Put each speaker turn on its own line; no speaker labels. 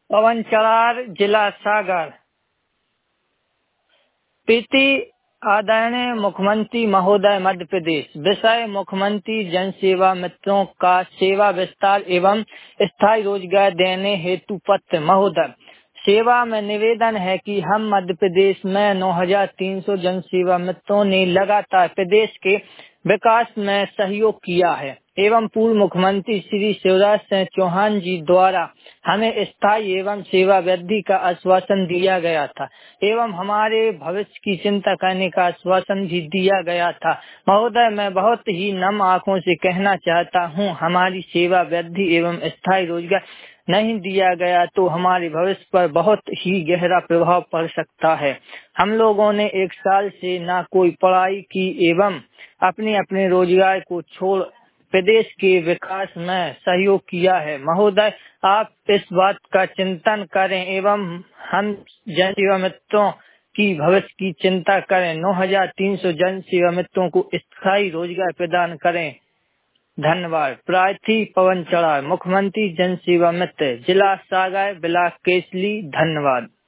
पवन चरार, जिला सागर। प्रीति आदरणीय मुख्यमंत्री महोदय मध्य प्रदेश। विषय मुख्यमंत्री जन सेवा मित्रों का सेवा विस्तार एवं स्थायी रोजगार देने हेतु पत्र। महोदय, सेवा में निवेदन है कि हम मध्य प्रदेश में 9300 जन सेवा मित्रों ने लगातार प्रदेश के विकास में सहयोग किया है एवं पूर्व मुख्यमंत्री श्री शिवराज सिंह चौहान जी द्वारा हमें स्थायी एवं सेवा वृद्धि का आश्वासन दिया गया था एवं हमारे भविष्य की चिंता करने का आश्वासन भी दिया गया था। महोदय, मैं बहुत ही नम आंखों से कहना चाहता हूँ, हमारी सेवा वृद्धि एवं स्थायी रोजगार नहीं दिया गया तो हमारे भविष्य पर बहुत ही गहरा प्रभाव पड़ सकता है। हम लोगों ने 1 साल से ना कोई पढ़ाई की एवं अपने अपने रोजगार को छोड़ प्रदेश के विकास में सहयोग किया है। महोदय, आप इस बात का चिंतन करें एवं हम जन सेवा मित्रों की भविष्य की चिंता करें। 9300 जन सेवा मित्रों को स्थायी रोजगार प्रदान करें। धन्यवाद। प्रार्थी पवन चरार, मुख्यमंत्री जन सेवा मित्र, जिला सागर, ब्लॉक केसली। धन्यवाद।